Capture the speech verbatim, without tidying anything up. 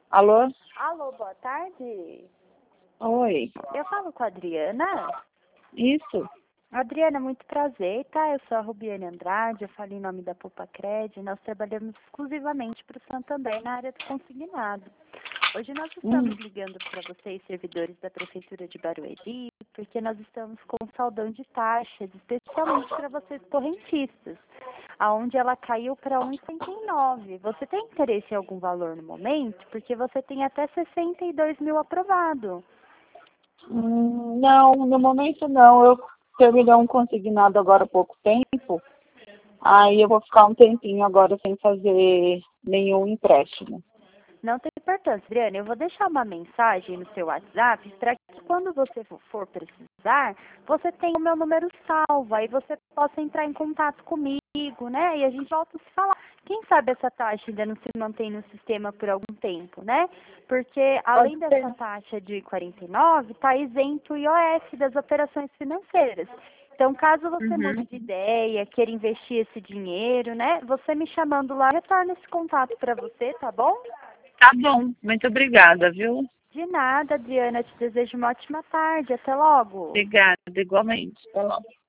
Alô? Alô, boa tarde. Oi. Eu falo com a Adriana. Isso. Adriana, muito prazer, tá? Eu sou a Rubiane Andrade, eu falo em nome da Pupacred. Nós trabalhamos exclusivamente para o Santander na área do consignado. Hoje nós estamos Hum. ligando para vocês, servidores da Prefeitura de Barueri, porque nós estamos com saldão de taxas, especialmente para vocês correntistas, aonde ela caiu para um vírgula setenta e nove. Você tem interesse em algum valor no momento? Porque você tem até sessenta e dois mil aprovado. Hum, não, no momento não. Eu terminei um consignado agora há pouco tempo. Aí eu vou ficar um tempinho agora sem fazer nenhum empréstimo. Não tem importância, Adriana. Eu vou deixar uma mensagem no seu WhatsApp para que quando você for precisar, você tenha o meu número salvo. Aí você possa entrar em contato comigo, né? E a gente volta a se falar. Quem sabe essa taxa ainda não se mantém no sistema por algum tempo, né? Porque além Pode dessa ser. taxa de quarenta e nove, está isento o I O F das operações financeiras. Então, caso você mude Uhum. de ideia, queira investir esse dinheiro, né? Você me chamando lá, retorna esse contato para você, tá bom? Tá bom. Muito obrigada, viu? De nada, Adriana. Te desejo uma ótima tarde. Até logo. Obrigada, igualmente. Até logo.